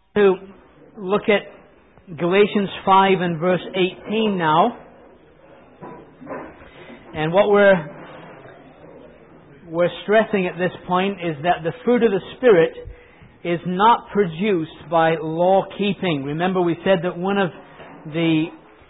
To look at Galatians 5 and verse 18 now. And what we're stressing at this point is that the fruit of the Spirit is not produced by law keeping. Remember, we said that one of the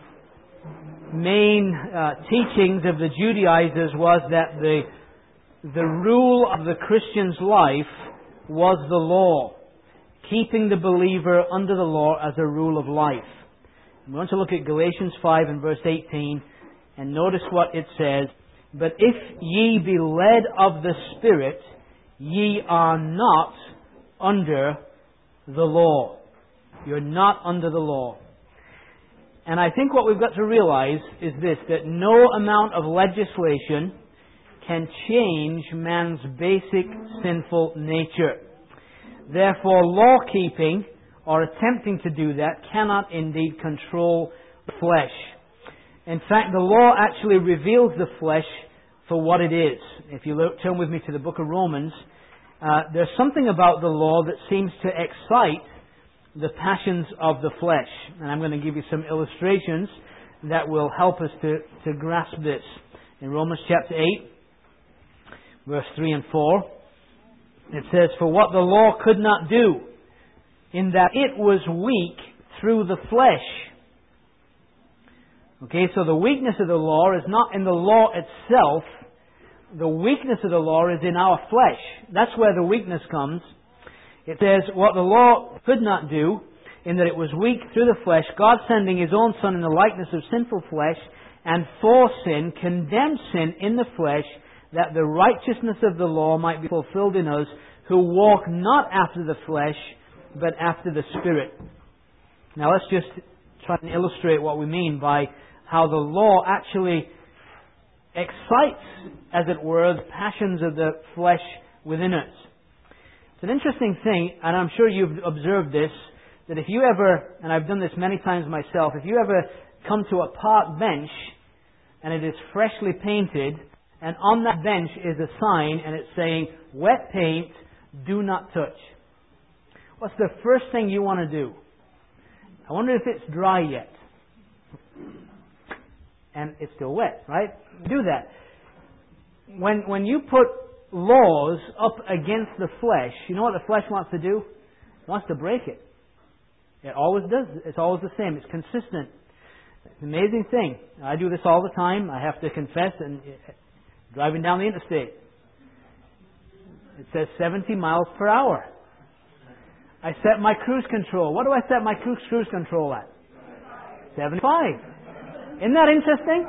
main teachings of the Judaizers was that the rule of the Christian's life was the law, keeping the believer under the law as a rule of life. We want to look at Galatians 5 and verse 18 and notice what it says. But if ye be led of the Spirit, ye are not under the law. You're not under the law. And I think what we've got to realize is this, that no amount of legislation can change man's basic sinful nature. Therefore, law-keeping, or attempting to do that, cannot indeed control the flesh. In fact, the law actually reveals the flesh for what it is. If you turn with me to the book of Romans, there's something about the law that seems to excite the passions of the flesh. And I'm going to give you some illustrations that will help us to grasp this. In Romans chapter 8, verse 3 and 4, it says, For what the law could not do, in that it was weak through the flesh. Okay, so the weakness of the law is not in the law itself. The weakness of the law is in our flesh. That's where the weakness comes. It says, what the law could not do, in that it was weak through the flesh, God sending His own Son in the likeness of sinful flesh, and for sin, condemned sin in the flesh, that the righteousness of the law might be fulfilled in us, who walk not after the flesh, but after the Spirit. Now let's just try and illustrate what we mean by how the law actually excites, as it were, the passions of the flesh within us. It's an interesting thing, and I'm sure you've observed this, that if you ever, and I've done this many times myself, if you ever come to a park bench and it is freshly painted, and on that bench is a sign and it's saying, wet paint, do not touch. What's the first thing you want to do? I wonder if it's dry yet. And it's still wet, right? Do that. When you put laws up against the flesh, you know what the flesh wants to do? It wants to break it. It always does. It's always the same. It's consistent. It's an amazing thing. I do this all the time. I have to confess, and driving down the interstate, it says 70 miles per hour. I set my cruise control. What do I set my cruise control at? 75. Isn't that interesting?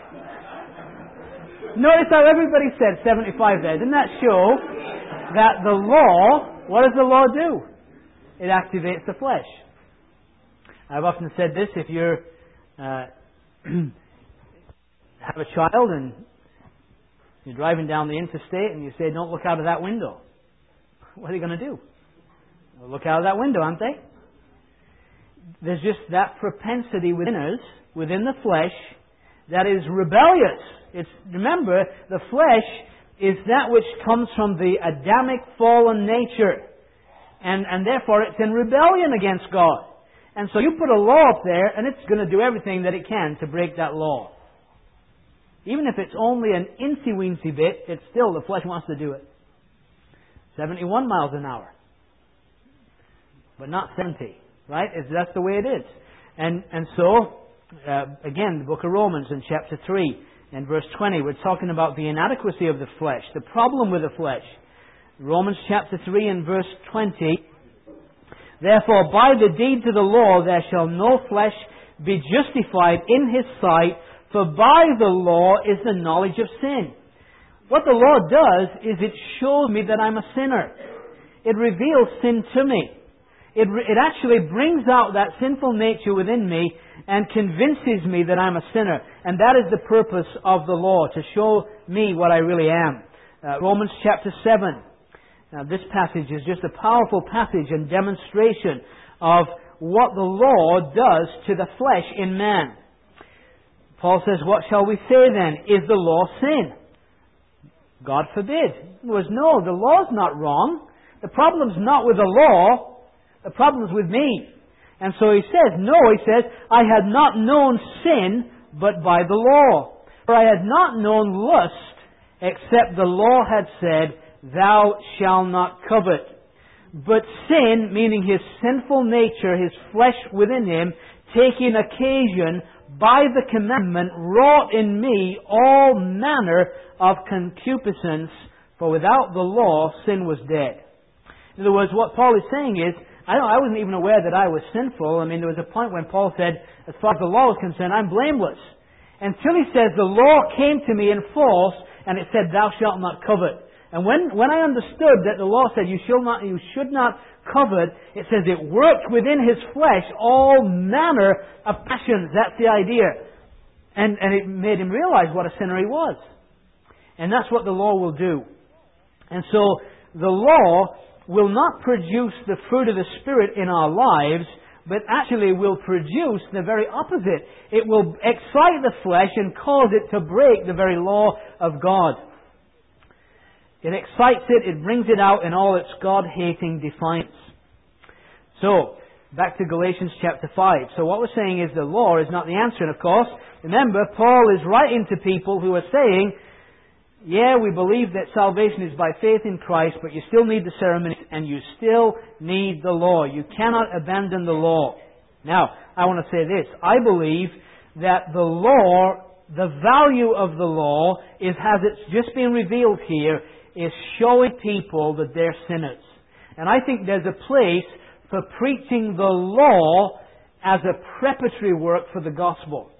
Notice how everybody said 75 there. Didn't that show that the law, what does the law do? It activates the flesh. I've often said this, if you have a child and you're driving down the interstate and you say, don't look out of that window. What are they going to do? They'll look out of that window, aren't they? There's just that propensity within us, within the flesh, that is rebellious. Remember, the flesh is that which comes from the Adamic fallen nature. And therefore it's in rebellion against God. And so you put a law up there and it's going to do everything that it can to break that law. Even if it's only an incy-weensy bit, it's still the flesh wants to do it. 71 miles an hour. But not 70. Right? That's the way it is. And so, again, the book of Romans in chapter 3 and verse 20, we're talking about the inadequacy of the flesh, the problem with the flesh. Romans chapter 3 and verse 20, Therefore by the deeds of the law there shall no flesh be justified in his sight, for by the law is the knowledge of sin. What the law does is it shows me that I'm a sinner. It reveals sin to me. It actually brings out that sinful nature within me and convinces me that I'm a sinner. And that is the purpose of the law, to show me what I really am. Romans chapter 7. Now this passage is just a powerful passage and demonstration of what the law does to the flesh in man. Paul says, what shall we say then? Is the law sin? God forbid. No, the law's not wrong. The problem's not with the law. The problem's with me. And so he says, no, he says, I had not known sin but by the law. For I had not known lust except the law had said, thou shalt not covet. But sin, meaning his sinful nature, his flesh within him, taking occasion by the commandment, wrought in me all manner of concupiscence, for without the law sin was dead. In other words, what Paul is saying is, I wasn't even aware that I was sinful. I mean, there was a point when Paul said, as far as the law was concerned, I'm blameless. Until he says, the law came to me in force, and it said, thou shalt not covet. And when I understood that the law said, you should not covet, it says it worked within his flesh all manner of passions. That's the idea. And it made him realize what a sinner he was. And that's what the law will do. And so, the law will not produce the fruit of the Spirit in our lives, but actually will produce the very opposite. It will excite the flesh and cause it to break the very law of God. It excites it, it brings it out in all its God-hating defiance. So, back to Galatians chapter 5. So what we're saying is the law is not the answer. And of course, remember, Paul is writing to people who are saying, yeah, we believe that salvation is by faith in Christ, but you still need the ceremonies and you still need the law. You cannot abandon the law. Now, I want to say this. I believe that the law, the value of the law, is, as it's just been revealed here, is showing people that they're sinners. And I think there's a place for preaching the law as a preparatory work for the gospel.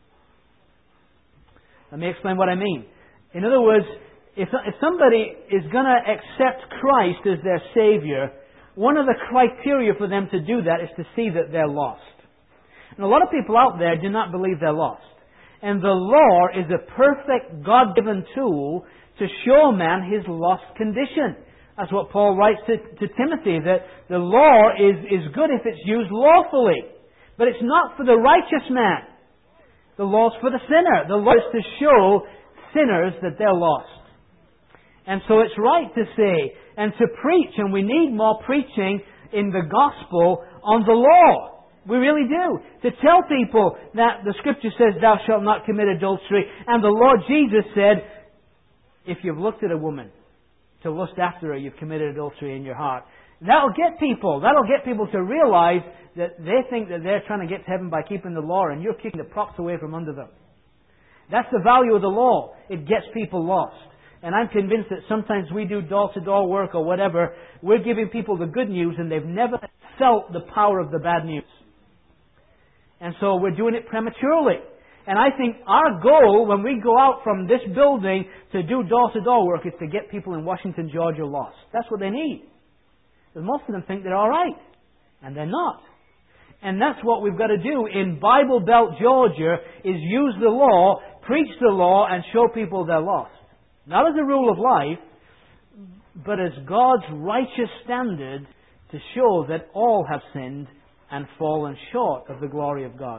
Let me explain what I mean. In other words, if somebody is going to accept Christ as their Savior, one of the criteria for them to do that is to see that they're lost. And a lot of people out there do not believe they're lost. And the law is a perfect God-given tool to show man his lost condition. That's what Paul writes to Timothy, that the law is good if it's used lawfully. But it's not for the righteous man. The law's for the sinner. The law is to show sinners that they're lost. And so it's right to say and to preach, and we need more preaching in the gospel on the law. We really do. To tell people that the Scripture says, thou shalt not commit adultery, and the Lord Jesus said, if you've looked at a woman to lust after her, you've committed adultery in your heart. That'll get people to realize that they think that they're trying to get to heaven by keeping the law, and you're kicking the props away from under them. That's the value of the law. It gets people lost. And I'm convinced that sometimes we do door-to-door work or whatever, we're giving people the good news and they've never felt the power of the bad news. And so we're doing it prematurely. And I think our goal when we go out from this building to do door-to-door work is to get people in Washington, Georgia lost. That's what they need. Because most of them think they're all right. And they're not. And that's what we've got to do in Bible Belt, Georgia, is use the law, preach the law, and show people they're lost. Not as a rule of life, but as God's righteous standard to show that all have sinned and fallen short of the glory of God.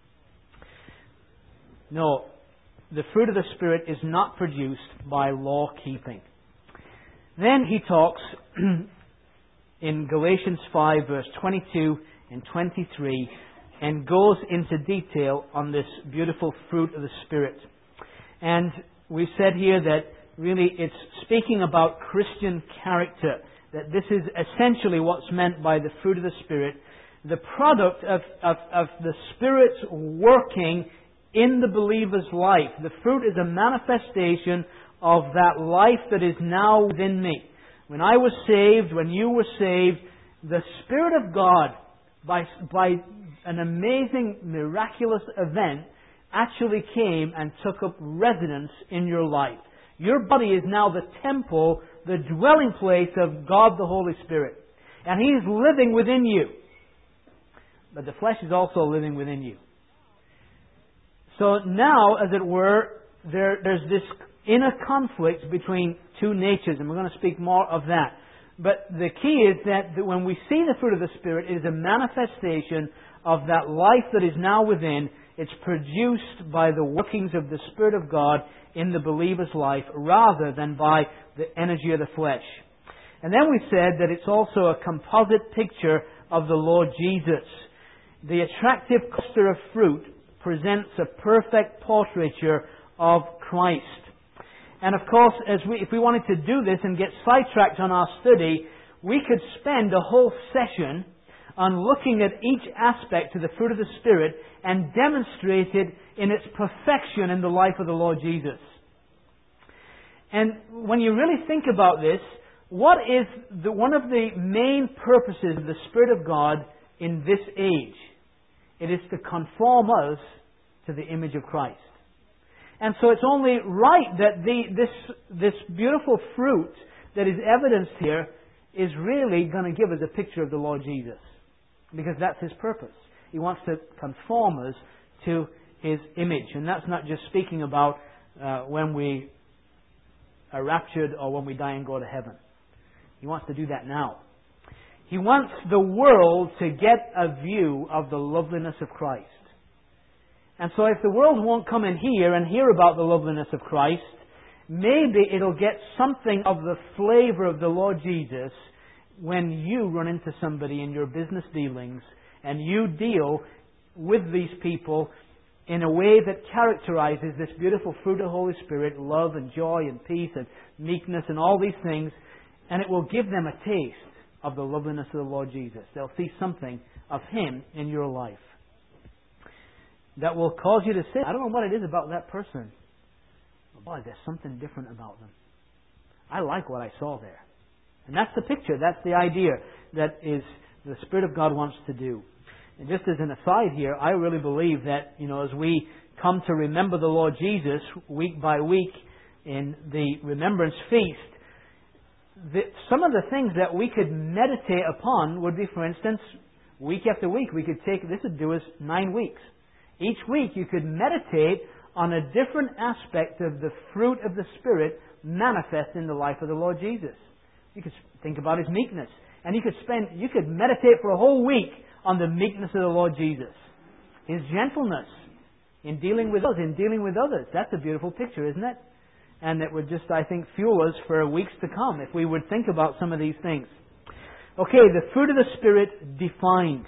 No, the fruit of the Spirit is not produced by law keeping. Then he talks in Galatians 5 verse 22 and 23 and goes into detail on this beautiful fruit of the Spirit. And we said here that really it's speaking about Christian character, that this is essentially what's meant by the fruit of the Spirit, the product of the Spirit's working in the believer's life. The fruit is a manifestation of that life that is now within me. When I was saved, when you were saved, the Spirit of God, by an amazing, miraculous event, actually came and took up residence in your life. Your body is now the temple, the dwelling place of God the Holy Spirit. And He is living within you. But the flesh is also living within you. So now, as it were, there's this inner conflict between two natures, and we're going to speak more of that. But the key is that when we see the fruit of the Spirit, it is a manifestation of that life that is now within. It's produced by the workings of the Spirit of God in the believer's life rather than by the energy of the flesh. And then we said that it's also a composite picture of the Lord Jesus. The attractive cluster of fruit presents a perfect portraiture of Christ. And of course, if we wanted to do this and get sidetracked on our study, we could spend a whole session on looking at each aspect of the fruit of the Spirit and demonstrate it in its perfection in the life of the Lord Jesus. And when you really think about this, what is one of the main purposes of the Spirit of God in this age? It is to conform us to the image of Christ. And so it's only right that this beautiful fruit that is evidenced here is really going to give us a picture of the Lord Jesus. Because that's His purpose. He wants to conform us to His image. And that's not just speaking about when we are raptured or when we die and go to heaven. He wants to do that now. He wants the world to get a view of the loveliness of Christ. And so if the world won't come in here and hear about the loveliness of Christ, maybe it'll get something of the flavor of the Lord Jesus when you run into somebody in your business dealings and you deal with these people in a way that characterizes this beautiful fruit of the Holy Spirit, love and joy and peace and meekness and all these things, and it will give them a taste of the loveliness of the Lord Jesus. They'll see something of Him in your life that will cause you to say, I don't know what it is about that person. Boy, there's something different about them. I like what I saw there. And that's the picture, that's the idea that is the Spirit of God wants to do. And just as an aside here, I really believe that, as we come to remember the Lord Jesus week by week in the Remembrance Feast, some of the things that we could meditate upon would be, for instance, week after week, we could take, this would do us 9 weeks. Each week you could meditate on a different aspect of the fruit of the Spirit manifest in the life of the Lord Jesus. You could think about His meekness. And you could meditate for a whole week on the meekness of the Lord Jesus. His gentleness in dealing with us, in dealing with others. That's a beautiful picture, isn't it? And it would just, I think, fuel us for weeks to come if we would think about some of these things. Okay, the fruit of the Spirit defined.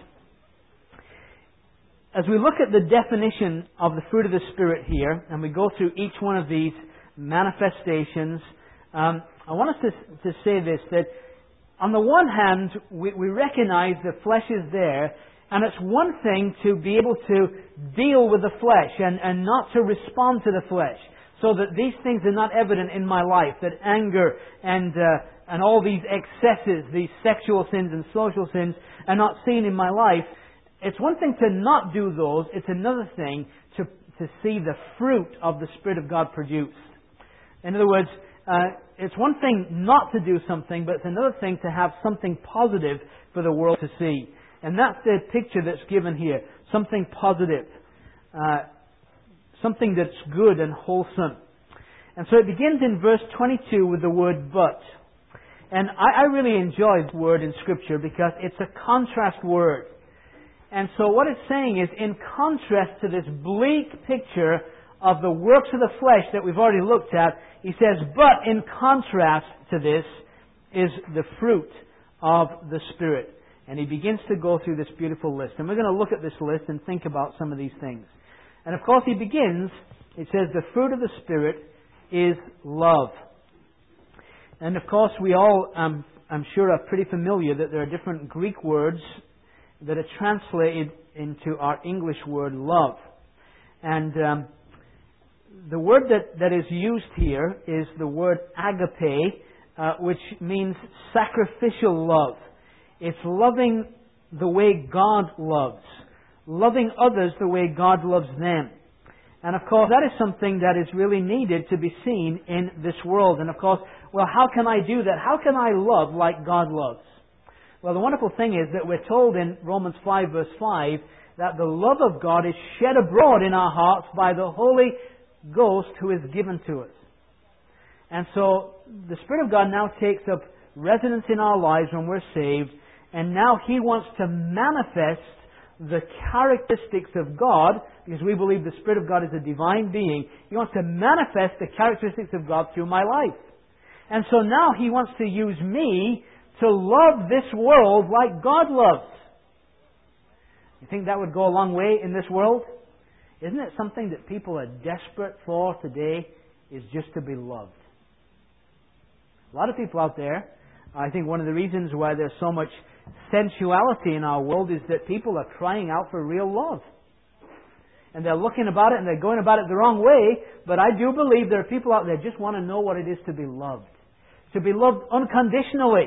As we look at the definition of the fruit of the Spirit here, and we go through each one of these manifestations, I want us to say this, that on the one hand, we recognize the flesh is there, and it's one thing to be able to deal with the flesh and not to respond to the flesh, so that these things are not evident in my life, that anger and all these excesses, these sexual sins and social sins, are not seen in my life. It's one thing to not do those, it's another thing to see the fruit of the Spirit of God produced. In other words, it's one thing not to do something, but it's another thing to have something positive for the world to see. And that's the picture that's given here. Something positive. Something that's good and wholesome. And so it begins in verse 22 with the word but. And I really enjoy the word in Scripture because it's a contrast word. And so what it's saying is, in contrast to this bleak picture of the works of the flesh that we've already looked at, he says, but in contrast to this is the fruit of the Spirit. And he begins to go through this beautiful list. And we're going to look at this list and think about some of these things. And of course he begins, it says, the fruit of the Spirit is love. And of course we all, I'm sure, are pretty familiar that there are different Greek words that are translated into our English word love. And the word that is used here is the word agape, which means sacrificial love. It's loving the way God loves. Loving others the way God loves them. And of course, that is something that is really needed to be seen in this world. And of course, well, how can I do that? How can I love like God loves? Well, the wonderful thing is that we're told in Romans 5 verse 5 that the love of God is shed abroad in our hearts by the Holy Ghost who is given to us. And so the Spirit of God now takes up residence in our lives when we're saved, and now He wants to manifest the characteristics of God, because we believe the Spirit of God is a divine being. He wants to manifest the characteristics of God through my life. And so now He wants to use me to love this world like God loves. You think that would go a long way in this world? Isn't it something that people are desperate for today, is just to be loved? A lot of people out there, I think one of the reasons why there's so much sensuality in our world is that people are crying out for real love. And they're looking about it and they're going about it the wrong way, but I do believe there are people out there who just want to know what it is to be loved. To be loved unconditionally.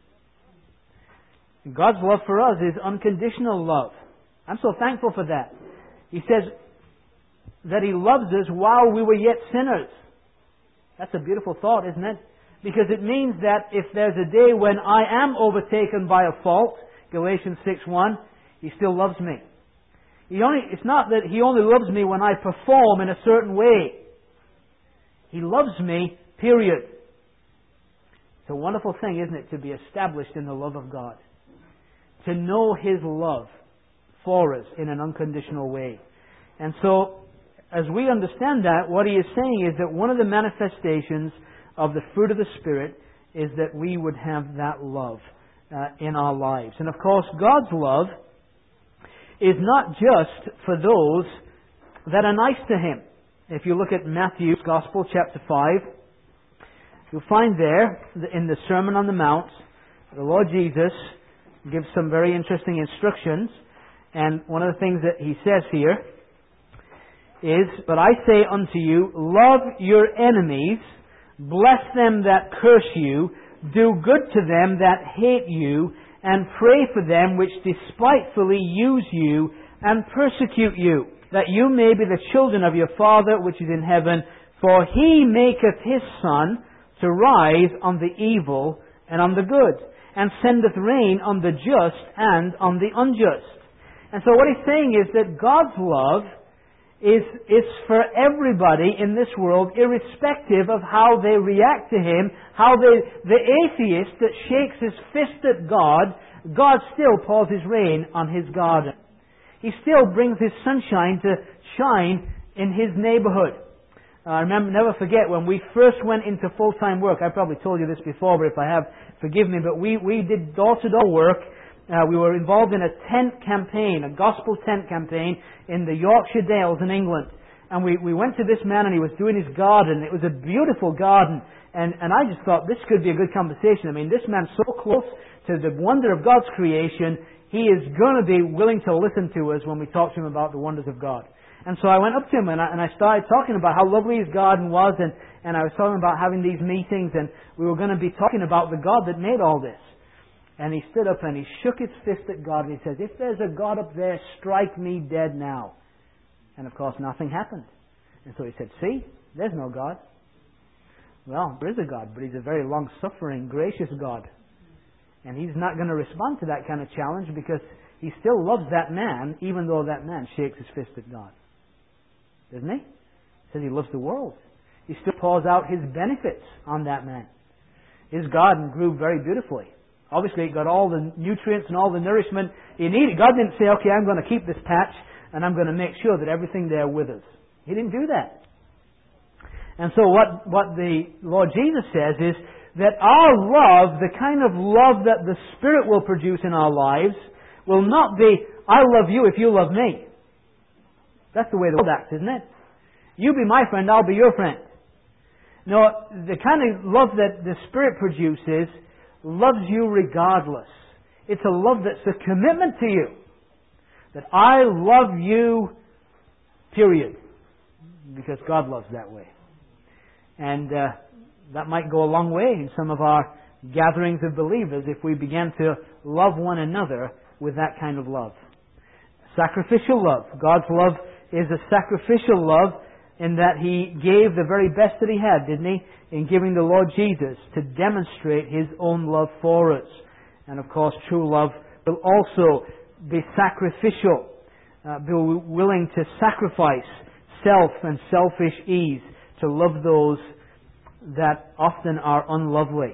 And God's love for us is unconditional love. I'm so thankful for that. He says that He loves us while we were yet sinners. That's a beautiful thought, isn't it? Because it means that if there's a day when I am overtaken by a fault, Galatians 6:1, He still loves me. It's not that He only loves me when I perform in a certain way. He loves me, period. It's a wonderful thing, isn't it, to be established in the love of God. To know His love for us in an unconditional way. And so, as we understand that, what He is saying is that one of the manifestations of the fruit of the Spirit is that we would have that love in our lives. And of course, God's love is not just for those that are nice to Him. If you look at Matthew's Gospel, chapter 5, you'll find there, in the Sermon on the Mount, the Lord Jesus gives some very interesting instructions. And one of the things that He says here is, "But I say unto you, love your enemies, bless them that curse you, do good to them that hate you, and pray for them which despitefully use you and persecute you, that you may be the children of your Father which is in heaven. For He maketh His sun to rise on the evil and on the good, and sendeth rain on the just and on the unjust." And so what He's saying is that God's love is for everybody in this world, irrespective of how they react to Him, the atheist that shakes his fist at God, God still pours His rain on his garden. He still brings His sunshine to shine in his neighborhood. I never forget when we first went into full-time work. I probably told you this before, but if I have, forgive me. But we did door-to-door work. We were involved in a tent campaign, a gospel tent campaign in the Yorkshire Dales in England. And we went to this man and he was doing his garden. It was a beautiful garden. And I just thought this could be a good conversation. I mean, this man's so close to the wonder of God's creation, he is going to be willing to listen to us when we talk to him about the wonders of God. And so I went up to him and I started talking about how lovely his garden was, and I was talking about having these meetings, and we were going to be talking about the God that made all this. And he stood up and he shook his fist at God and he says, "If there's a God up there, strike me dead now." And of course nothing happened. And so he said, "See, there's no God." Well, there is a God, but He's a very long-suffering, gracious God. And He's not going to respond to that kind of challenge because He still loves that man, even though that man shakes his fist at God. Doesn't He? He says He loves the world. He still pours out His benefits on that man. His garden grew very beautifully. Obviously, it got all the nutrients and all the nourishment He needed. God didn't say, "Okay, I'm going to keep this patch and I'm going to make sure that everything there withers." He didn't do that. And so what the Lord Jesus says is that our love, the kind of love that the Spirit will produce in our lives, will not be, "I love you if you love me." That's the way the world acts, isn't it? You be my friend, I'll be your friend. No, the kind of love that the Spirit produces loves you regardless. It's a love that's a commitment to you. That I love you, period. Because God loves that way. And that might go a long way in some of our gatherings of believers if we began to love one another with that kind of love. Sacrificial love. God's love is a sacrificial love in that He gave the very best that He had, didn't He? In giving the Lord Jesus to demonstrate His own love for us. And of course, true love will also be sacrificial. Be willing to sacrifice self and selfish ease to love those that often are unlovely.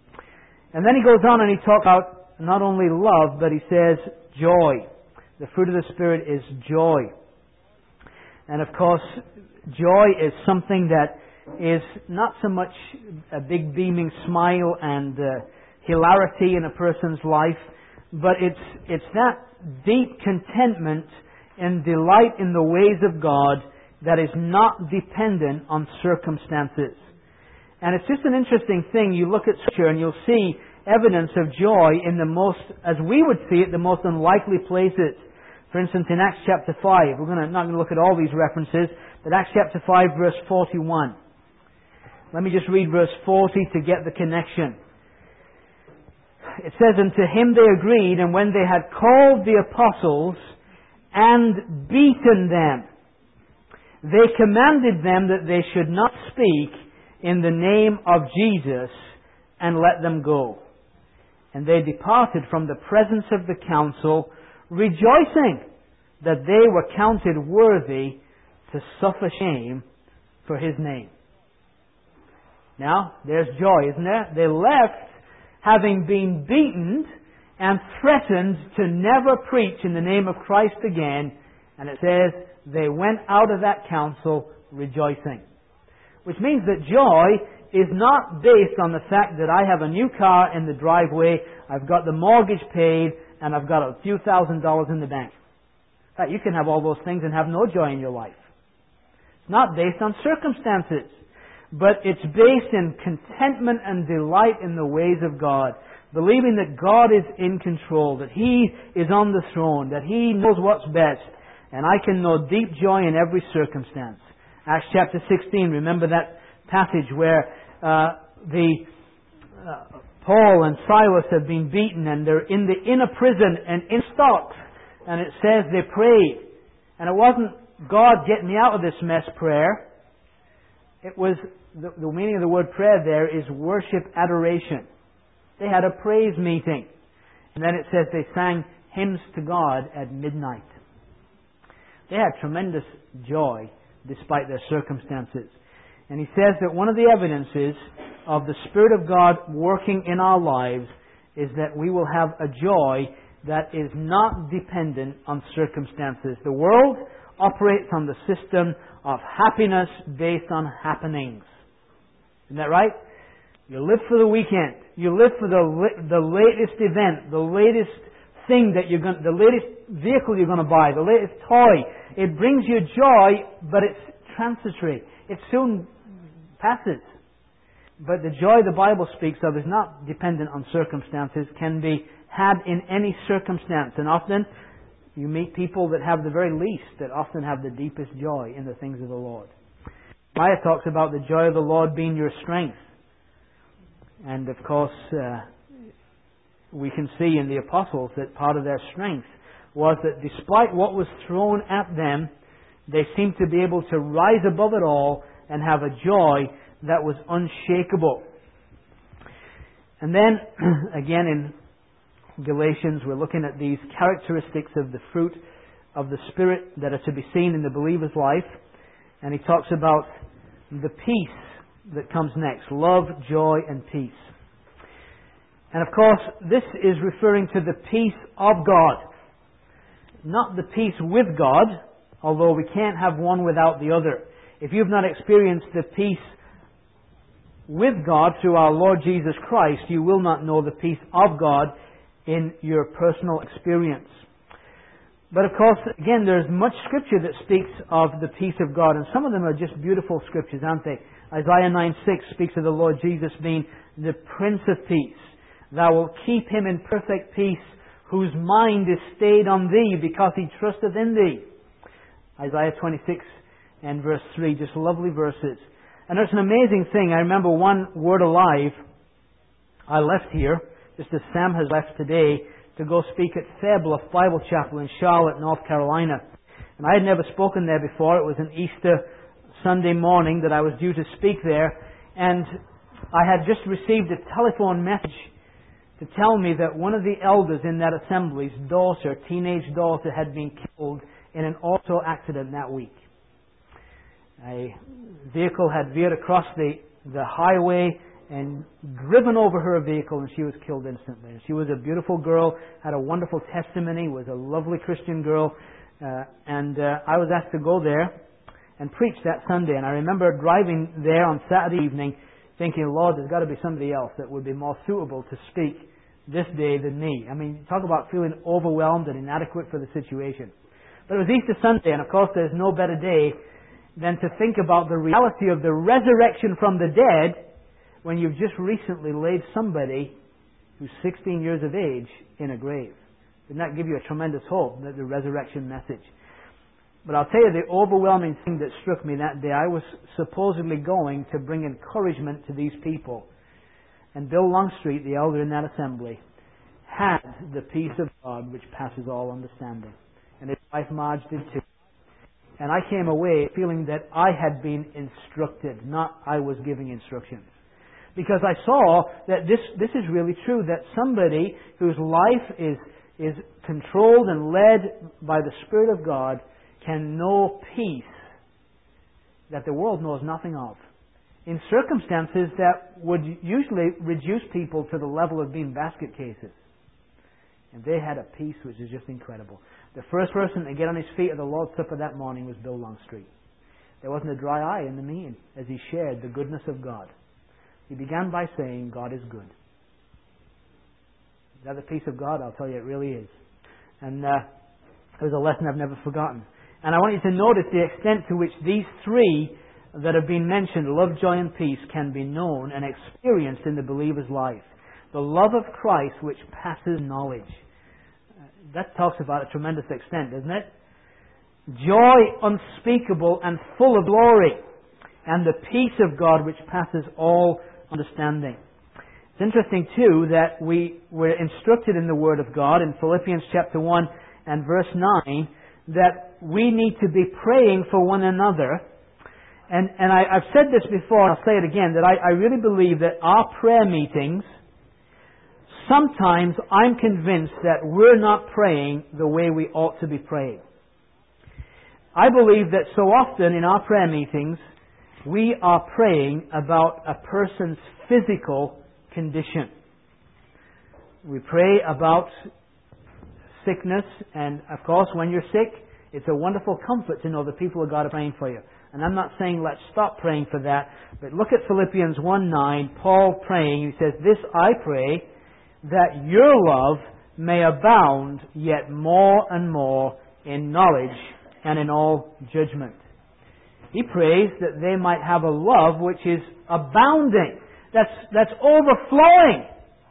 And then he goes on and he talks about not only love, but he says joy. The fruit of the Spirit is joy. And of course, joy is something that is not so much a big beaming smile and hilarity in a person's life, but it's that deep contentment and delight in the ways of God that is not dependent on circumstances. And it's just an interesting thing. You look at Scripture and you'll see evidence of joy in the most, as we would see it, the most unlikely places. For instance, in Acts chapter 5, we're not going to look at all these references, but Acts chapter 5 verse 41. Let me just read verse 40 to get the connection. It says, "And to him they agreed, and when they had called the apostles and beaten them, they commanded them that they should not speak in the name of Jesus, and let them go. And they departed from the presence of the council, rejoicing that they were counted worthy to suffer shame for His name." Now, there's joy, isn't there? They left having been beaten and threatened to never preach in the name of Christ again. And it says, they went out of that council rejoicing. Which means that joy is not based on the fact that I have a new car in the driveway, I've got the mortgage paid, and I've got a few $1,000s in the bank. In fact, you can have all those things and have no joy in your life. It's not based on circumstances, but it's based in contentment and delight in the ways of God. Believing that God is in control, that He is on the throne, that He knows what's best, and I can know deep joy in every circumstance. Acts chapter 16, remember that passage where Paul and Silas have been beaten and they're in the inner prison and in stocks, and it says they prayed. And it wasn't God get me out of this mess prayer. It was, the meaning of the word prayer there is worship, adoration. They had a praise meeting. And then it says they sang hymns to God at midnight. They had tremendous joy despite their circumstances. And he says that one of the evidences of the Spirit of God working in our lives is that we will have a joy that is not dependent on circumstances. The world operates on the system of happiness based on happenings. Isn't that right? You live for the weekend. You live for the latest event, the latest thing that the latest vehicle you're going to buy, the latest toy. It brings you joy, but it's transitory. It soon passes. But the joy the Bible speaks of is not dependent on circumstances, can be had in any circumstance. And often you meet people that have the very least, that often have the deepest joy in the things of the Lord. Maya talks about the joy of the Lord being your strength. And of course, we can see in the apostles that part of their strength was that despite what was thrown at them, they seemed to be able to rise above it all and have a joy that was unshakable. And then, again in Galatians, we're looking at these characteristics of the fruit of the Spirit that are to be seen in the believer's life. And he talks about the peace that comes next. Love, joy, and peace. And of course, this is referring to the peace of God. Not the peace with God, although we can't have one without the other. If you've not experienced the peace with God through our Lord Jesus Christ, you will not know the peace of God in your personal experience. But of course, again, there's much Scripture that speaks of the peace of God, and some of them are just beautiful Scriptures, aren't they? Isaiah 9:6 speaks of the Lord Jesus being the Prince of Peace. Thou wilt keep him in perfect peace, whose mind is stayed on thee, because he trusteth in thee. Isaiah 26 and verse 3, just lovely verses. And it's an amazing thing. I remember one Word Alive, I left here, just as Sam has left today, to go speak at Fableff Bible Chapel in Charlotte, North Carolina. And I had never spoken there before. It was an Easter Sunday morning that I was due to speak there. And I had just received a telephone message to tell me that one of the elders in that assembly's daughter, teenage daughter, had been killed in an auto accident that week. A vehicle had veered across the highway and driven over her vehicle, and she was killed instantly. And she was a beautiful girl, had a wonderful testimony, was a lovely Christian girl, and I was asked to go there and preach that Sunday. And I remember driving there on Saturday evening thinking, Lord, there's got to be somebody else that would be more suitable to speak this day than me. I mean, talk about feeling overwhelmed and inadequate for the situation. But it was Easter Sunday, and of course there's no better day than to think about the reality of the resurrection from the dead when you've just recently laid somebody who's 16 years of age in a grave. Didn't that give you a tremendous hope, that the resurrection message? But I'll tell you the overwhelming thing that struck me that day. I was supposedly going to bring encouragement to these people. And Bill Longstreet, the elder in that assembly, had the peace of God which passes all understanding. And his wife Marge did too. And I came away feeling that I had been instructed, not I was giving instructions. Because I saw that this is really true, that somebody whose life is controlled and led by the Spirit of God can know peace that the world knows nothing of, in circumstances that would usually reduce people to the level of being basket cases. And they had a peace which is just incredible. The first person to get on his feet at the Lord's Supper that morning was Bill Longstreet. There wasn't a dry eye in the meeting as he shared the goodness of God. He began by saying, God is good. Is that the peace of God? I'll tell you, it really is. And it was a lesson I've never forgotten. And I want you to notice the extent to which these three that have been mentioned, love, joy, and peace, can be known and experienced in the believer's life. The love of Christ which passes knowledge. That talks about a tremendous extent, doesn't it? Joy unspeakable and full of glory. And the peace of God which passes all understanding. It's interesting too that we were instructed in the Word of God in Philippians chapter 1 and verse 9 that we need to be praying for one another. And I've said this before, and I'll say it again, that I really believe that our prayer meetings, sometimes I'm convinced that we're not praying the way we ought to be praying. I believe that so often in our prayer meetings, we are praying about a person's physical condition. We pray about sickness, and of course when you're sick, it's a wonderful comfort to know the people of God are praying for you. And I'm not saying let's stop praying for that, but look at Philippians 1:9, Paul praying, he says, "This I pray, that your love may abound yet more and more in knowledge and in all judgment." He prays that they might have a love which is abounding, that's overflowing.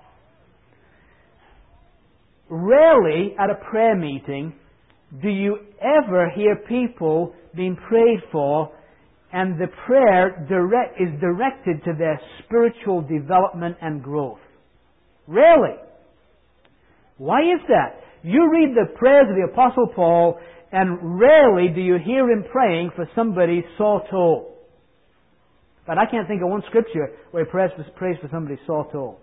Rarely at a prayer meeting do you ever hear people being prayed for and the prayer is directed to their spiritual development and growth. Rarely. Why is that? You read the prayers of the Apostle Paul and rarely do you hear him praying for somebody's sore toe. But I can't think of one scripture where he prays for somebody's sore toe.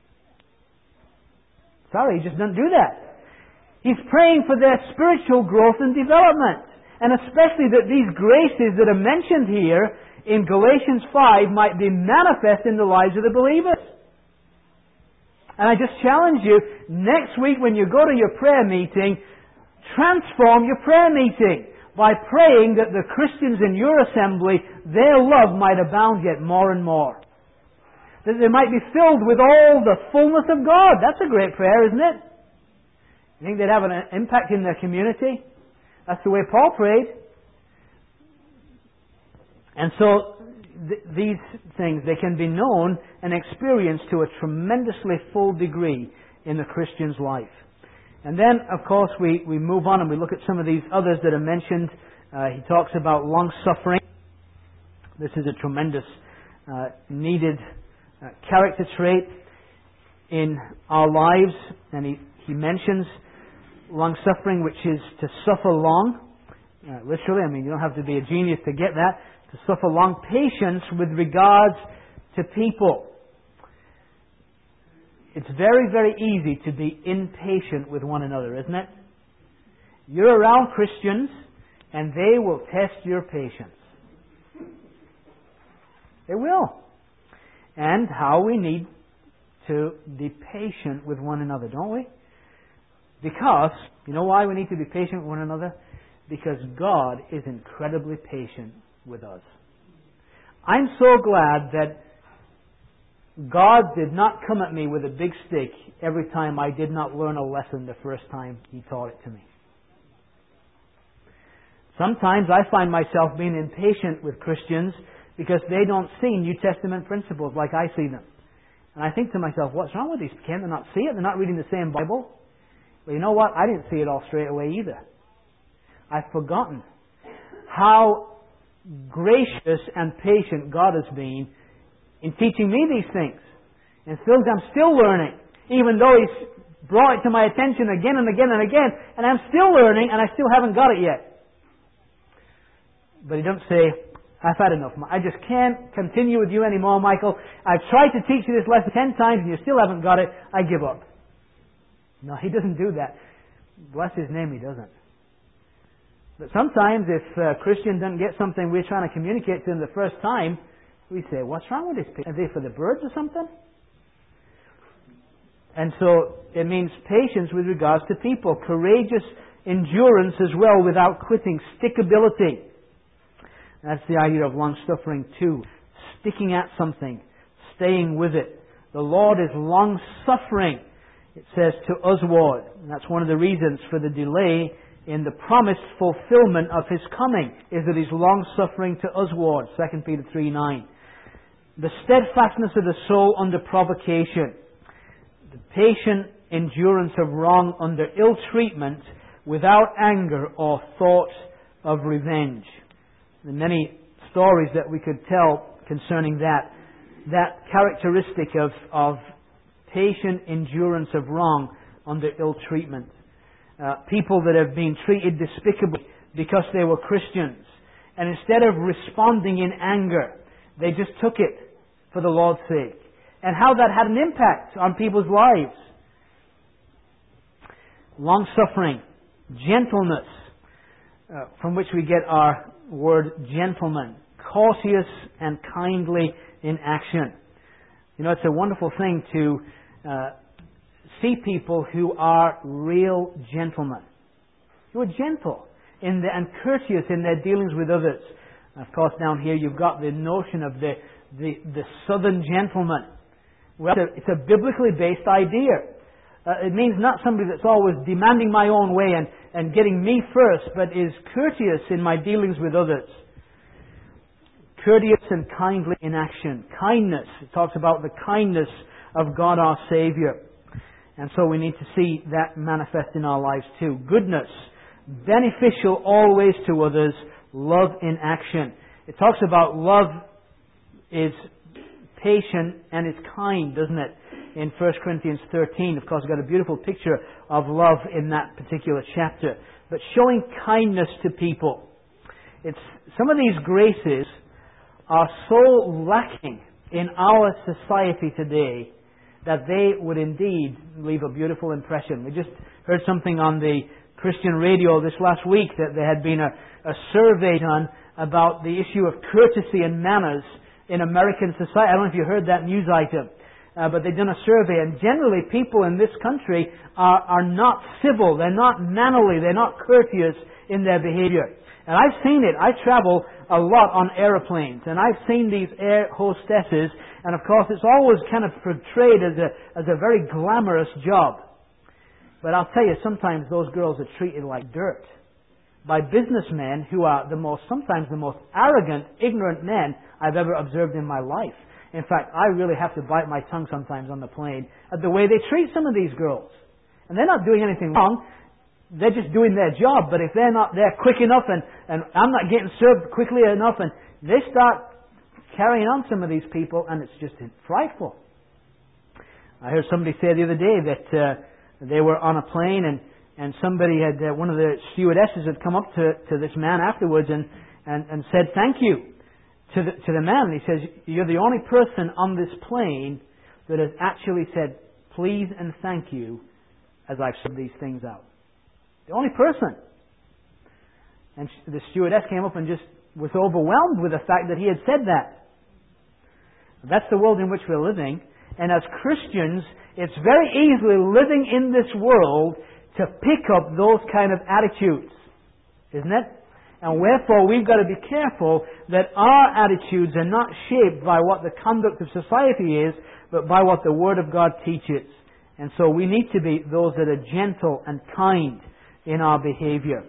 Sorry, he just doesn't do that. He's praying for their spiritual growth and development. And especially that these graces that are mentioned here in Galatians 5 might be manifest in the lives of the believers. And I just challenge you, next week when you go to your prayer meeting, transform your prayer meeting by praying that the Christians in your assembly, their love might abound yet more and more. That they might be filled with all the fullness of God. That's a great prayer, isn't it? You think they'd have an impact in their community? That's the way Paul prayed. And so these things, they can be known and experienced to a tremendously full degree in the Christian's life. And then, of course, we move on and we look at some of these others that are mentioned. He talks about long-suffering. This is a tremendous needed character trait in our lives. And he mentions long-suffering, which is to suffer long. Literally, I mean, you don't have to be a genius to get that. To suffer long. Patience with regards to people. It's very, very easy to be impatient with one another, isn't it? You're around Christians, and they will test your patience. They will. And how we need to be patient with one another, don't we? Because, you know why we need to be patient with one another? Because God is incredibly patient with us. I'm so glad that God did not come at me with a big stick every time I did not learn a lesson the first time He taught it to me. Sometimes I find myself being impatient with Christians because they don't see New Testament principles like I see them. And I think to myself, what's wrong with these? Can't they not see it? They're not reading the same Bible? Well, you know what? I didn't see it all straight away either. I've forgotten how gracious and patient God has been in teaching me these things. And I'm still learning, even though He's brought it to my attention again and again and again, and I'm still learning and I still haven't got it yet. But He doesn't say, I've had enough. I just can't continue with you anymore, Michael. I've tried to teach you this lesson 10 times and you still haven't got it. I give up. No, He doesn't do that. Bless His name, He doesn't. But sometimes if a Christian doesn't get something we're trying to communicate to them the first time, we say, what's wrong with these people? Are they for the birds or something? And so it means patience with regards to people. Courageous endurance as well without quitting. Stickability. That's the idea of long-suffering too. Sticking at something. Staying with it. The Lord is long-suffering, it says to usward. And that's one of the reasons for the delay in the promised fulfillment of His coming, is that He's long-suffering to usward. 2 Peter 3:9. The steadfastness of the soul under provocation. The patient endurance of wrong under ill treatment without anger or thought of revenge. There are many stories that we could tell concerning that characteristic of patient endurance of wrong under ill treatment. People that have been treated despicably because they were Christians, and instead of responding in anger, they just took it for the Lord's sake. And how that had an impact on people's lives. Long-suffering, gentleness, from which we get our word gentleman. Courteous and kindly in action. You know, it's a wonderful thing to see people who are real gentlemen. Who are gentle and courteous in their dealings with others. Of course, down here you've got the notion of the southern gentleman. Well, it's a biblically based idea. It means not somebody that's always demanding my own way and getting me first, but is courteous in my dealings with others. Courteous and kindly in action. Kindness. It talks about the kindness of God our Savior. And so we need to see that manifest in our lives too. Goodness. Beneficial always to others. Love in action. It talks about love is patient and it's kind, doesn't it? In 1 Corinthians 13, of course, we've got a beautiful picture of love in that particular chapter. But showing kindness to people. Some of these graces are so lacking in our society today that they would indeed leave a beautiful impression. We just heard something on the Christian radio this last week that there had been a survey done about the issue of courtesy and manners in American society. I don't know if you heard that news item, but they've done a survey, and generally people in this country are not civil, they're not mannerly, they're not courteous in their behavior. And I've seen it. I travel a lot on aeroplanes, and I've seen these air hostesses, and of course it's always kind of portrayed as a very glamorous job. But I'll tell you, sometimes those girls are treated like dirt by businessmen who are sometimes the most arrogant, ignorant men I've ever observed in my life. In fact, I really have to bite my tongue sometimes on the plane at the way they treat some of these girls. And they're not doing anything wrong. They're just doing their job. But if they're not there quick enough and I'm not getting served quickly enough, and they start carrying on some of these people, and it's just frightful. I heard somebody say the other day that they were on a plane and somebody had, one of the stewardesses had come up to this man afterwards and said thank you to the man. And he says, you're the only person on this plane that has actually said please and thank you as I've served these things out. The only person. And the stewardess came up and just was overwhelmed with the fact that he had said that. That's the world in which we're living. And as Christians, it's very easily living in this world to pick up those kind of attitudes. Isn't it? And wherefore we've got to be careful that our attitudes are not shaped by what the conduct of society is, but by what the Word of God teaches. And so we need to be those that are gentle and kind in our behavior.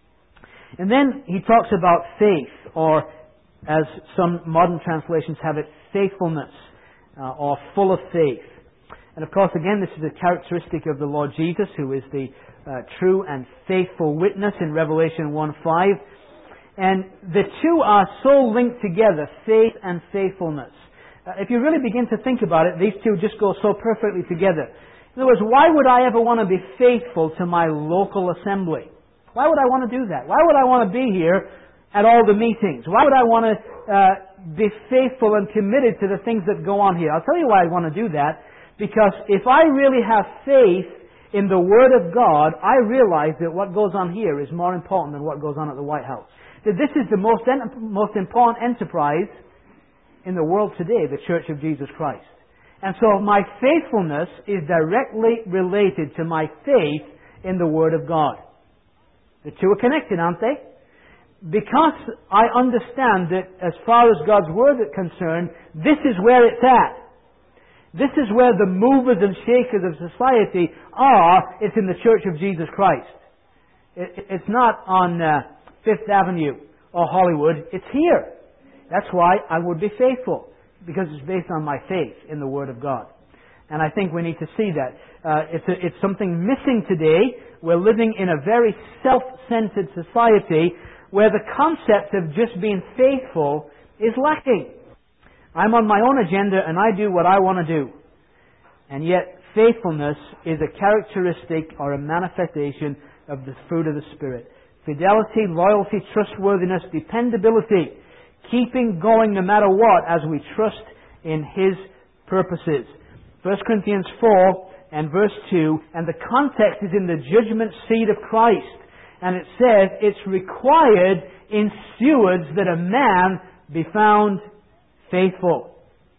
And then he talks about faith, or as some modern translations have it, faithfulness, or full of faith. And of course, again, this is a characteristic of the Lord Jesus, who is the true and faithful witness in Revelation 1:5. And the two are so linked together, faith and faithfulness. If you really begin to think about it, these two just go so perfectly together. In other words, why would I ever want to be faithful to my local assembly? Why would I want to do that? Why would I want to be here at all the meetings? Why would I want to be faithful and committed to the things that go on here? I'll tell you why I want to do that. Because if I really have faith in the Word of God, I realize that what goes on here is more important than what goes on at the White House. That this is the most important enterprise in the world today, the Church of Jesus Christ. And so my faithfulness is directly related to my faith in the Word of God. The two are connected, aren't they? Because I understand that as far as God's Word is concerned, this is where it's at. This is where the movers and shakers of society are. It's in the Church of Jesus Christ. It's not on Fifth Avenue or Hollywood. It's here. That's why I would be faithful, because it's based on my faith in the Word of God. And I think we need to see that. It's something missing today. We're living in a very self-centered society where the concept of just being faithful is lacking. I'm on my own agenda and I do what I want to do. And yet faithfulness is a characteristic or a manifestation of the fruit of the Spirit. Fidelity, loyalty, trustworthiness, dependability. Keeping going no matter what as we trust in His purposes. 1 Corinthians 4 and verse 2, and the context is in the judgment seat of Christ. And it says it's required in stewards that a man be found faithful.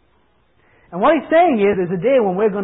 And what he's saying is, there's a day when we're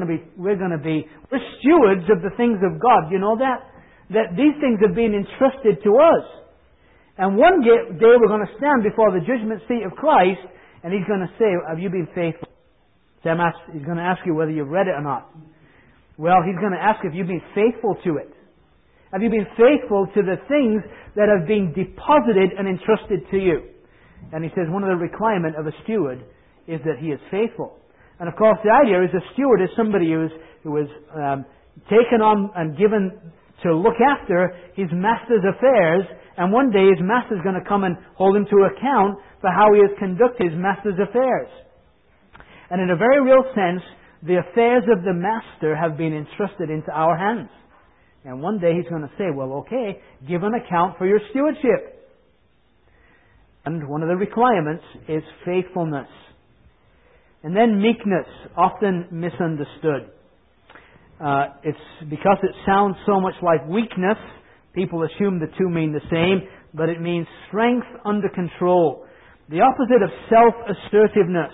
stewards of the things of God. You know that? That these things have been entrusted to us. And one day we're going to stand before the judgment seat of Christ, and He's going to say, have you been faithful? He's going to ask you whether you've read it or not. Well, He's going to ask if you've been faithful to it. Have you been faithful to the things that have been deposited and entrusted to you? And he says one of the requirements of a steward is that he is faithful. And of course the idea is a steward is somebody who is taken on and given to look after his master's affairs, and one day his master's going to come and hold him to account for how he has conducted his master's affairs. And in a very real sense, the affairs of the master have been entrusted into our hands. And one day He's going to say, well, okay, give an account for your stewardship. And one of the requirements is faithfulness. And then meekness, often misunderstood. It's because it sounds so much like weakness, people assume the two mean the same, but it means strength under control. The opposite of self-assertiveness.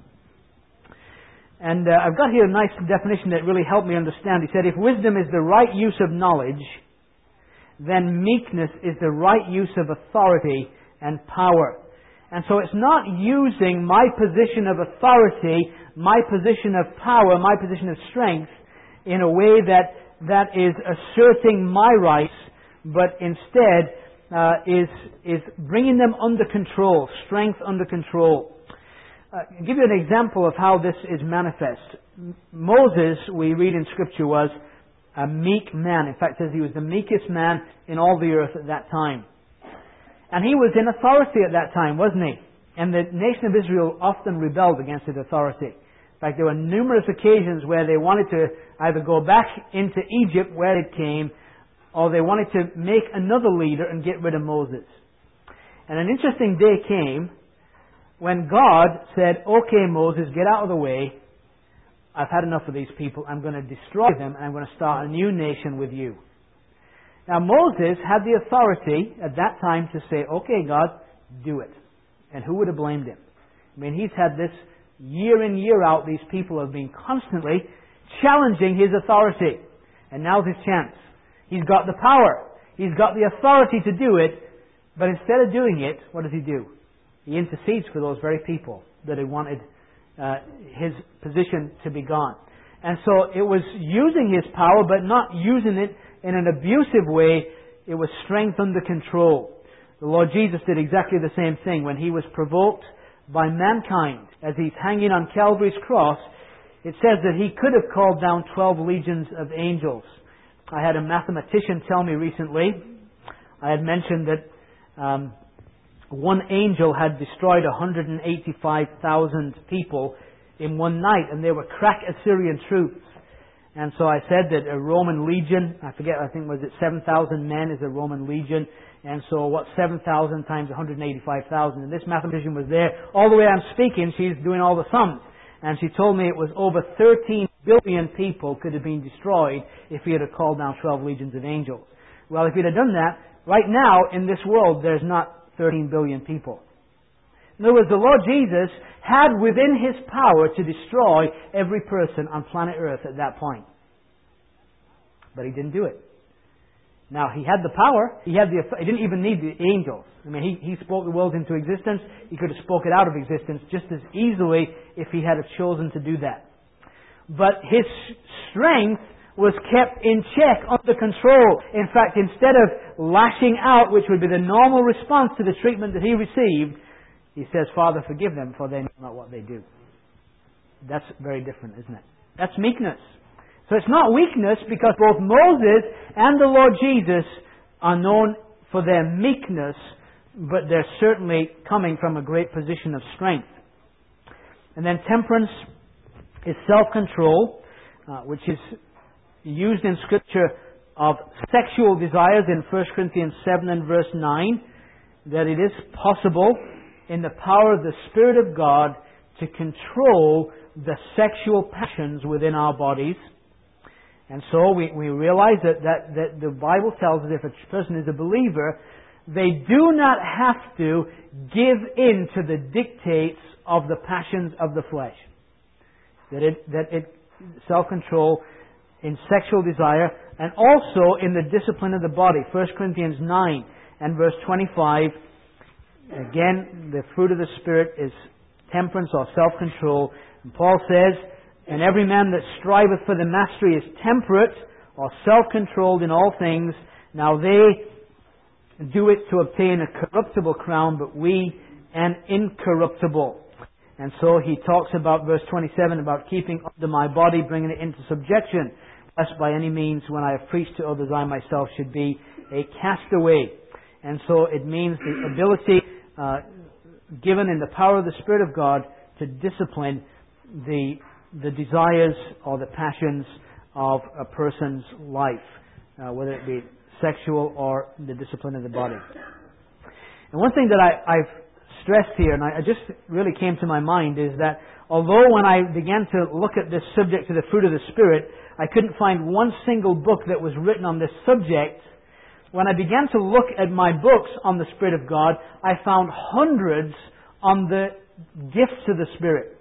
And I've got here a nice definition that really helped me understand. He said, if wisdom is the right use of knowledge, then meekness is the right use of authority and power. And so it's not using my position of authority, my position of power, my position of strength in a way that is asserting my rights, but instead is bringing them under control, strength under control. I'll give you an example of how this is manifest. Moses, we read in Scripture, was a meek man. In fact, it says he was the meekest man in all the earth at that time. And he was in authority at that time, wasn't he? And the nation of Israel often rebelled against his authority. In fact, there were numerous occasions where they wanted to either go back into Egypt where it came, or they wanted to make another leader and get rid of Moses. And an interesting day came when God said, okay, Moses, get out of the way. I've had enough of these people. I'm going to destroy them, and I'm going to start a new nation with you. Now, Moses had the authority at that time to say, okay, God, do it. And who would have blamed him? I mean, he's had this year in, year out. These people have been constantly challenging his authority. And now's his chance. He's got the power. He's got the authority to do it. But instead of doing it, what does he do? He intercedes for those very people that he wanted his position to be gone. And so it was using his power, but not using it in an abusive way. It was strength under control. The Lord Jesus did exactly the same thing when He was provoked by mankind. As He's hanging on Calvary's cross, it says that He could have called down 12 legions of angels. I had a mathematician tell me recently, I had mentioned that one angel had destroyed 185,000 people in one night, and they were crack Assyrian troops. And so I said that a Roman legion, I think was it 7,000 men is a Roman legion, and so what's 7,000 times 185,000? And this mathematician was there. All the way I'm speaking, she's doing all the sums. And she told me it was over 13 billion people could have been destroyed if He had called down 12 legions of angels. Well, if He'd have done that, right now in this world there's not 13 billion people. In other words, the Lord Jesus had within His power to destroy every person on planet Earth at that point. But He didn't do it. Now, He had the power. He didn't even need the angels. I mean, He spoke the world into existence. He could have spoke it out of existence just as easily if He had chosen to do that. But His strength was kept in check, under control. In fact, instead of lashing out, which would be the normal response to the treatment that He received, He says, Father, forgive them, for they know not what they do. That's very different, isn't it? That's meekness. So it's not weakness, because both Moses and the Lord Jesus are known for their meekness, but they're certainly coming from a great position of strength. And then temperance is self-control, which is used in Scripture of sexual desires in 1 Corinthians 7 and verse 9, that it is possible in the power of the Spirit of God to control the sexual passions within our bodies. And so we realize that the Bible tells us if a person is a believer, they do not have to give in to the dictates of the passions of the flesh. Self-control in sexual desire, and also in the discipline of the body. 1 Corinthians 9 and verse 25, again, the fruit of the Spirit is temperance or self-control. And Paul says, and every man that striveth for the mastery is temperate or self-controlled in all things. Now they do it to obtain a corruptible crown, but we an incorruptible. And so he talks about, verse 27, about keeping under my body, bringing it into subjection, lest by any means when I have preached to others I myself should be a castaway. And so it means the ability given in the power of the Spirit of God to discipline the desires or the passions of a person's life, whether it be sexual or the discipline of the body. And one thing that I've stressed here, and I just really came to my mind, is that although when I began to look at this subject of the fruit of the Spirit, I couldn't find one single book that was written on this subject, when I began to look at my books on the Spirit of God, I found hundreds on the gifts of the Spirit,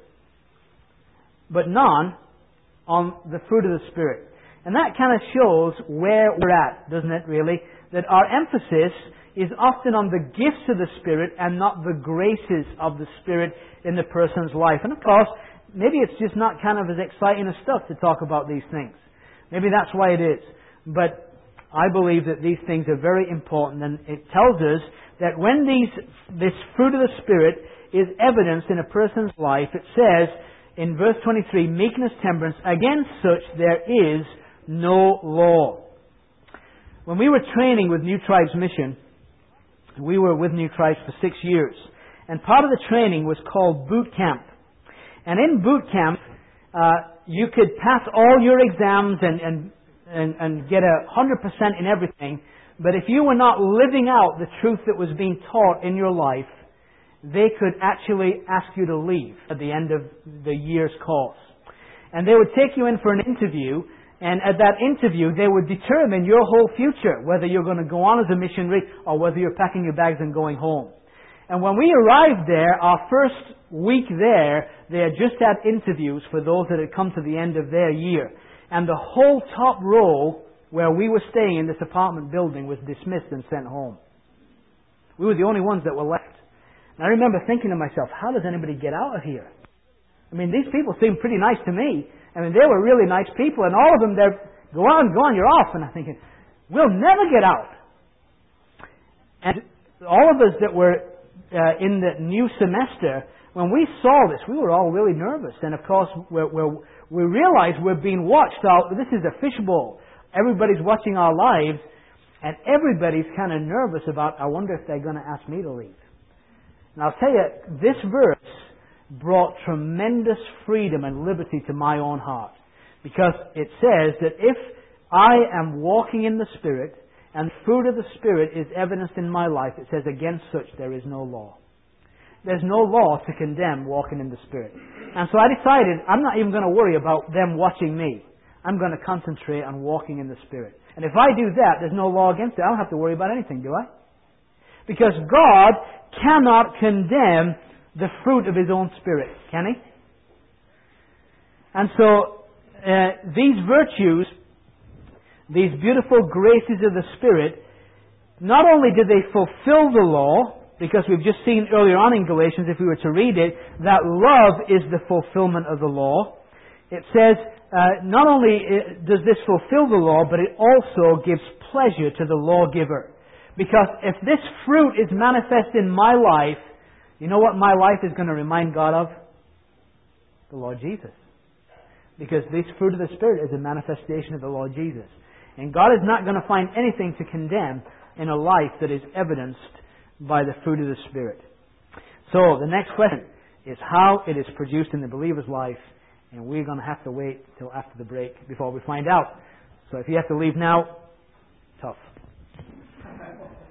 but none on the fruit of the Spirit. And that kind of shows where we're at, doesn't it, really? That our emphasis is often on the gifts of the Spirit and not the graces of the Spirit in the person's life. And of course, maybe it's just not kind of as exciting as stuff to talk about these things. Maybe that's why it is. But I believe that these things are very important, and it tells us that when this fruit of the Spirit is evidenced in a person's life, it says in verse 23, meekness, temperance, against such there is no law. When we were training with New Tribes Mission, we were with New Tribes for 6 years, and part of the training was called boot camp. And in boot camp, you could pass all your exams and get 100% in everything, but if you were not living out the truth that was being taught in your life, they could actually ask you to leave at the end of the year's course. And they would take you in for an interview, and at that interview they would determine your whole future, whether you're going to go on as a missionary or whether you're packing your bags and going home. And when we arrived there, our first week there, they had just had interviews for those that had come to the end of their year. And the whole top row where we were staying in this apartment building was dismissed and sent home. We were the only ones that were left. And I remember thinking to myself, how does anybody get out of here? I mean, these people seemed pretty nice to me. I mean, they were really nice people, and all of them, they're, go on, you're off. And I'm thinking, we'll never get out. And all of us that were in the new semester, when we saw this, we were all really nervous. And of course, we realized we're being watched. This is a fishbowl. Everybody's watching our lives, and everybody's kind of nervous about, I wonder if they're going to ask me to leave. And I'll tell you, this verse brought tremendous freedom and liberty to my own heart. Because it says that if I am walking in the Spirit, and the fruit of the Spirit is evidenced in my life, it says, against such there is no law. There's no law to condemn walking in the Spirit. And so I decided, I'm not even going to worry about them watching me. I'm going to concentrate on walking in the Spirit. And if I do that, there's no law against it. I don't have to worry about anything, do I? Because God cannot condemn the fruit of His own Spirit, can He? And so, these virtues, these beautiful graces of the Spirit, not only do they fulfill the law, because we've just seen earlier on in Galatians, if we were to read it, that love is the fulfillment of the law. It says, not only does this fulfill the law, but it also gives pleasure to the lawgiver. Because if this fruit is manifest in my life, you know what my life is going to remind God of? The Lord Jesus. Because this fruit of the Spirit is a manifestation of the Lord Jesus. And God is not going to find anything to condemn in a life that is evidenced by the fruit of the Spirit. So, the next question is how it is produced in the believer's life. And we're going to have to wait till after the break before we find out. So if you have to leave now, tough.